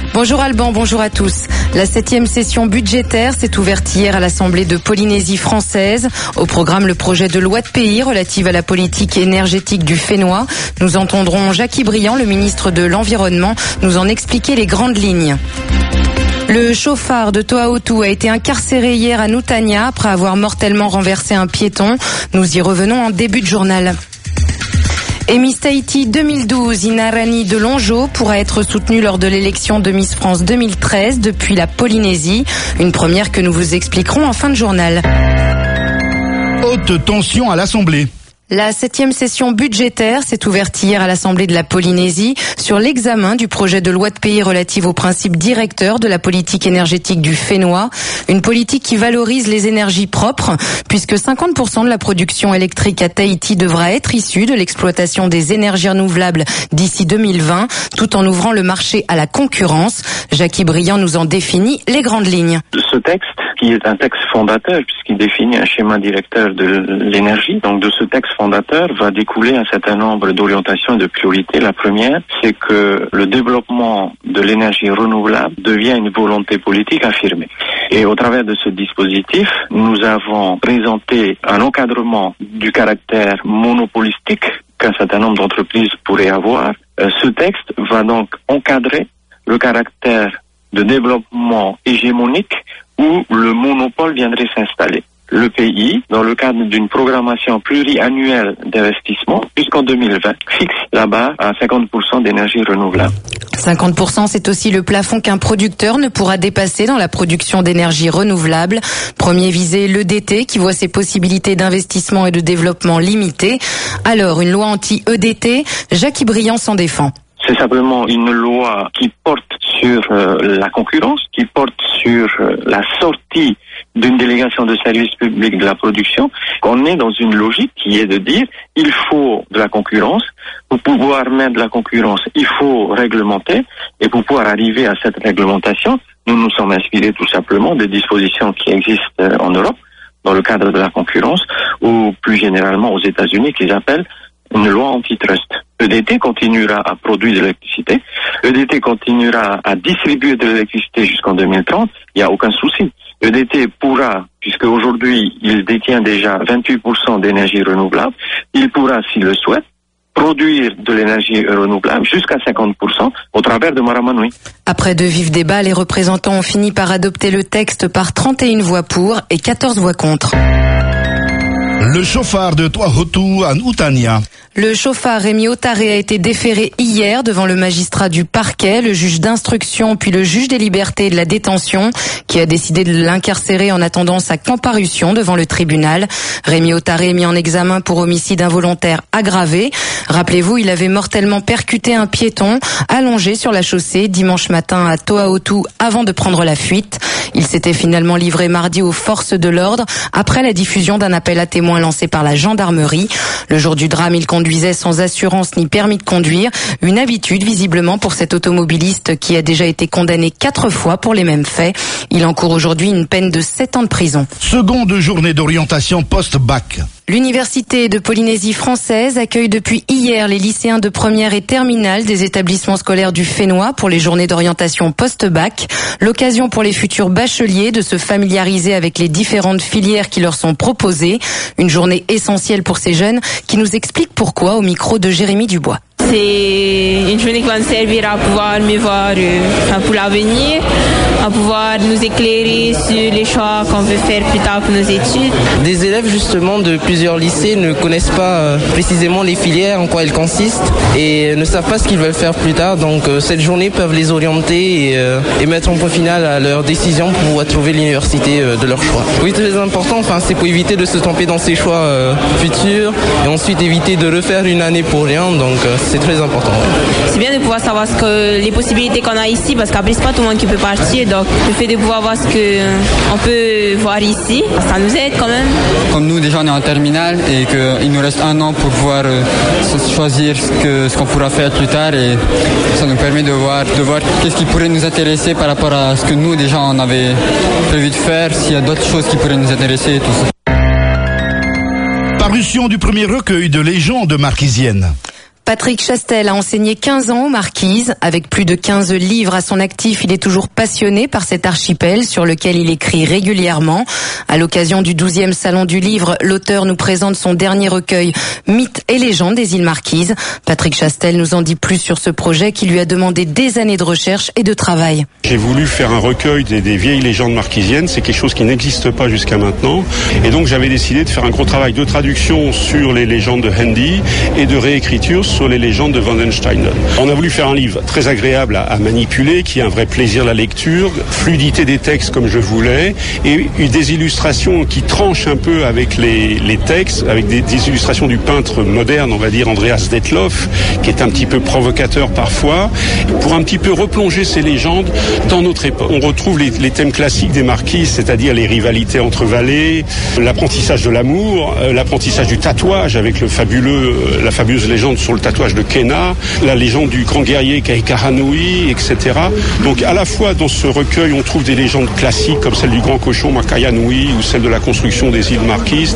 Bonjour Alban, bonjour à tous. La 7e session budgétaire s'est ouverte hier à l'Assemblée de Polynésie française. Au programme, le projet de loi de pays relative à la politique énergétique du Fénois. Nous entendrons Jackie Briand, le ministre de l'Environnement, nous en expliquer les grandes lignes. Le chauffard de Toaotu a été incarcéré hier à Nutania après avoir mortellement renversé un piéton. Nous y revenons en début de journal. Et Miss Tahiti 2012, Inarani de Longeau pourra être soutenue lors de l'élection de Miss France 2013 depuis la Polynésie. Une première que nous vous expliquerons en fin de journal. Haute tension à l'Assemblée. La 7e session budgétaire s'est ouverte hier à l'Assemblée de la Polynésie sur l'examen du projet de loi de pays relative aux principes directeurs de la politique énergétique du Fénois. Une politique qui valorise les énergies propres, puisque 50% de la production électrique à Tahiti devra être issue de l'exploitation des énergies renouvelables d'ici 2020, tout en ouvrant le marché à la concurrence. Jackie Briand nous en définit les grandes lignes. Ce texte, qui est un texte fondateur, puisqu'il définit un schéma directeur de l'énergie, donc de ce texte fondateur va découler un certain nombre d'orientations et de priorités. La première, c'est que le développement de l'énergie renouvelable devient une volonté politique affirmée. Et au travers de ce dispositif, nous avons présenté un encadrement du caractère monopolistique qu'un certain nombre d'entreprises pourraient avoir. Ce texte va donc encadrer le caractère de développement hégémonique où le monopole viendrait s'installer. Le pays, dans le cadre d'une programmation pluriannuelle d'investissement, jusqu'en 2020, fixe la barre à 50% d'énergie renouvelable. 50%, c'est aussi le plafond qu'un producteur ne pourra dépasser dans la production d'énergie renouvelable. Premier visé, l'EDT, qui voit ses possibilités d'investissement et de développement limitées. Alors, une loi anti-EDT, Jackie Briand s'en défend. C'est simplement une loi qui porte sur la concurrence, qui porte sur la sortie d'une délégation de service public de la production. On est dans une logique qui est de dire il faut de la concurrence. Pour pouvoir mettre de la concurrence, il faut réglementer. Et pour pouvoir arriver à cette réglementation, nous nous sommes inspirés tout simplement des dispositions qui existent en Europe dans le cadre de la concurrence ou plus généralement aux États-Unis qu'ils appellent une loi antitrust. EDT continuera à produire de l'électricité. EDT continuera à distribuer de l'électricité jusqu'en 2030. Il n'y a aucun souci. EDT pourra, puisque aujourd'hui il détient déjà 28% d'énergie renouvelable, il pourra, s'il le souhaite, produire de l'énergie renouvelable jusqu'à 50% au travers de Maramanui. Après de vifs débats, les représentants ont fini par adopter le texte par 31 voix pour et 14 voix contre. Le chauffard de Toaotu à Nutania. Le chauffard Rémi Otaré a été déféré hier devant le magistrat du parquet, le juge d'instruction puis le juge des libertés et de la détention qui a décidé de l'incarcérer en attendant sa comparution devant le tribunal. Rémi Otaré est mis en examen pour homicide involontaire aggravé. Rappelez-vous, il avait mortellement percuté un piéton allongé sur la chaussée dimanche matin à Toaotu avant de prendre la fuite. Il s'était finalement livré mardi aux forces de l'ordre après la diffusion d'un appel à témoins lancé par la gendarmerie. Le jour du drame, il conduisait sans assurance ni permis de conduire. Une habitude visiblement pour cet automobiliste qui a déjà été condamné 4 fois pour les mêmes faits. Il encourt aujourd'hui une peine de 7 ans de prison. Seconde journée d'orientation post-bac. L'Université de Polynésie française accueille depuis hier les lycéens de première et terminale des établissements scolaires du Fénois pour les journées d'orientation post-bac. L'occasion pour les futurs bacheliers de se familiariser avec les différentes filières qui leur sont proposées. Une journée essentielle pour ces jeunes qui nous expliquent pourquoi au micro de Jérémy Dubois. C'est une journée qui va nous servir à pouvoir mieux voir pour l'avenir, à pouvoir nous éclairer sur les choix qu'on veut faire plus tard pour nos études. Des élèves justement de plusieurs lycées ne connaissent pas précisément les filières, en quoi elles consistent et ne savent pas ce qu'ils veulent faire plus tard. Donc cette journée peuvent les orienter et mettre un point final à leur décision pour pouvoir trouver l'université de leur choix. Oui, très important, c'est pour éviter de se tromper dans ses choix futurs et ensuite éviter de refaire une année pour rien. Donc c'est très important. C'est bien de pouvoir savoir les possibilités qu'on a ici parce qu'après c'est pas tout le monde qui peut partir, donc le fait de pouvoir voir ce qu'on peut voir ici, ça nous aide quand même. Comme nous déjà on est en terminale et qu'il nous reste 1 an pour pouvoir choisir ce qu'on pourra faire plus tard et ça nous permet de voir qu'est-ce qui pourrait nous intéresser par rapport à ce que nous déjà on avait prévu de faire, s'il y a d'autres choses qui pourraient nous intéresser et tout ça. Parution du premier recueil de légendes marquisiennes. Patrick Chastel a enseigné 15 ans aux Marquises. Avec plus de 15 livres à son actif, il est toujours passionné par cet archipel sur lequel il écrit régulièrement. À l'occasion du 12e Salon du Livre, l'auteur nous présente son dernier recueil, Mythes et légendes des îles Marquises. Patrick Chastel nous en dit plus sur ce projet qui lui a demandé des années de recherche et de travail. J'ai voulu faire un recueil des vieilles légendes marquisiennes. C'est quelque chose qui n'existe pas jusqu'à maintenant. Et donc j'avais décidé de faire un gros travail de traduction sur les légendes de Handy et de réécriture sur les légendes de Wandensteinen. On a voulu faire un livre très agréable à manipuler, qui a un vrai plaisir à la lecture, fluidité des textes comme je voulais, et des illustrations qui tranchent un peu avec les textes, avec des illustrations du peintre moderne, on va dire Andreas Detloff, qui est un petit peu provocateur parfois, pour un petit peu replonger ces légendes dans notre époque. On retrouve les thèmes classiques des marquises, c'est-à-dire les rivalités entre vallées, l'apprentissage de l'amour, l'apprentissage du tatouage avec la fabuleuse légende sur le tatouage de Kena, la légende du grand guerrier Kaikahanui, etc. Donc à la fois dans ce recueil on trouve des légendes classiques comme celle du grand cochon Makayanui ou celle de la construction des îles Marquises,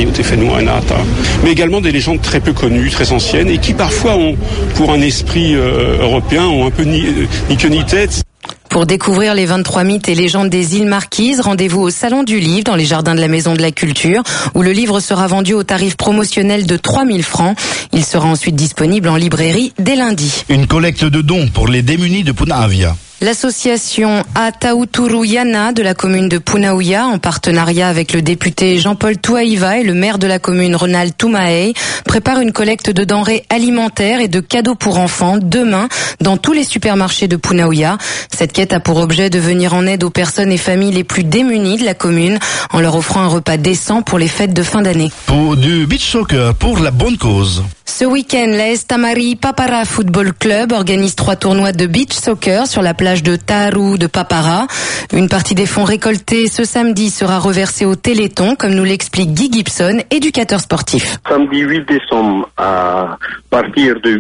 mais également des légendes très peu connues, très anciennes et qui parfois ont, pour un esprit européen, ont un peu ni queue ni tête. Pour découvrir les 23 mythes et légendes des îles Marquises, rendez-vous au Salon du Livre dans les jardins de la Maison de la Culture où le livre sera vendu au tarif promotionnel de 3 000 francs. Il sera ensuite disponible en librairie dès lundi. Une collecte de dons pour les démunis de Punaavia. L'association Atauturu-Yana de la commune de Punaouia, en partenariat avec le député Jean-Paul Touaïva et le maire de la commune Ronald Toumaei, prépare une collecte de denrées alimentaires et de cadeaux pour enfants demain dans tous les supermarchés de Punaouia. Cette quête a pour objet de venir en aide aux personnes et familles les plus démunies de la commune en leur offrant un repas décent pour les fêtes de fin d'année. Pour du beach soccer pour la bonne cause. Ce week-end, l'AS Tamari Papara Football Club organise 3 tournois de beach soccer sur la plage de Taru de Papara. Une partie des fonds récoltés ce samedi sera reversée au Téléthon, comme nous l'explique Guy Gibson, éducateur sportif. Samedi 8 décembre, à partir de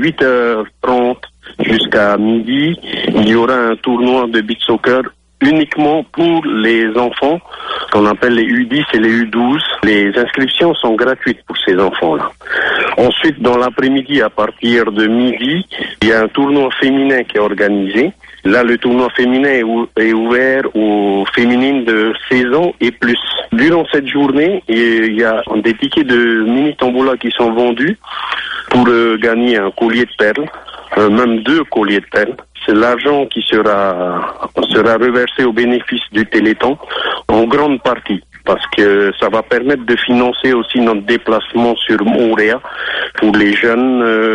8h30 jusqu'à midi, il y aura un tournoi de beach soccer uniquement pour les enfants, qu'on appelle les U10 et les U12. Les inscriptions sont gratuites pour ces enfants-là. Ensuite, dans l'après-midi, à partir de midi, il y a un tournoi féminin qui est organisé. Là, le tournoi féminin est ouvert aux féminines de 16 ans et plus. Durant cette journée, il y a des tickets de mini-tombola qui sont vendus pour gagner un collier de perles, même 2 colliers de perles. C'est l'argent qui sera reversé au bénéfice du Téléthon en grande partie, parce que ça va permettre de financer aussi notre déplacement sur Moorea pour les jeunes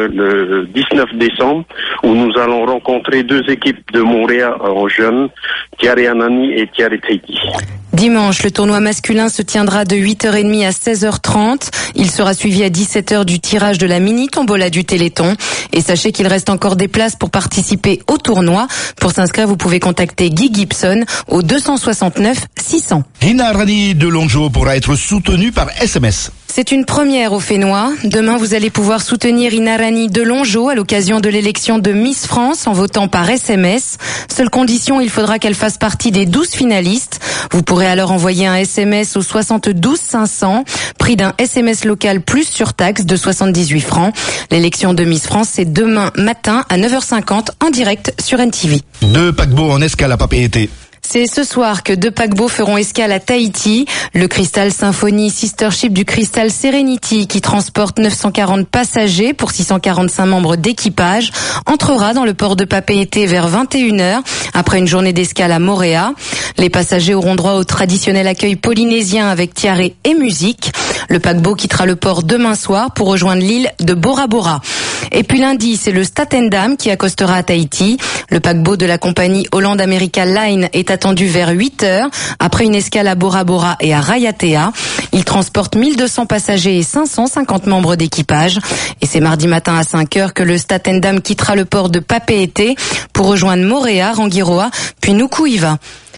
le 19 décembre, où nous allons rencontrer 2 équipes de Moorea en jeunes, Tiare Anani et Tiare Teiki. Dimanche, le tournoi masculin se tiendra de 8h30 à 16h30. Il sera suivi à 17h du tirage de la mini-tombola du Téléthon. Et sachez qu'il reste encore des places pour participer au tournoi. Pour s'inscrire, vous pouvez contacter Guy Gibson au 269 600. Hinarani de Longeau pourra être soutenu par SMS. C'est une première au Fénois. Demain, vous allez pouvoir soutenir Inarani de Longeau à l'occasion de l'élection de Miss France en votant par SMS. Seule condition, il faudra qu'elle fasse partie des 12 finalistes. Vous pourrez alors envoyer un SMS au 72 500, prix d'un SMS local plus surtaxe de 78 francs. L'élection de Miss France, c'est demain matin à 9h50 en direct sur NTV. 2 paquebots en escale à Papeete. C'est ce soir que 2 paquebots feront escale à Tahiti. Le Crystal Symphony Sister Ship du Crystal Serenity, qui transporte 940 passagers pour 645 membres d'équipage, entrera dans le port de Papeete vers 21h après une journée d'escale à Moorea. Les passagers auront droit au traditionnel accueil polynésien avec tiare et musique. Le paquebot quittera le port demain soir pour rejoindre l'île de Bora Bora. Et puis lundi, c'est le Statendam qui accostera à Tahiti. Le paquebot de la compagnie Holland America Line est attendu vers 8h après une escale à Bora Bora et à Raiatea. Il transporte 1200 passagers et 550 membres d'équipage. Et c'est mardi matin à 5h que le Statendam quittera le port de Papeete pour rejoindre Moorea, Rangiroa, puis Nuku'iva.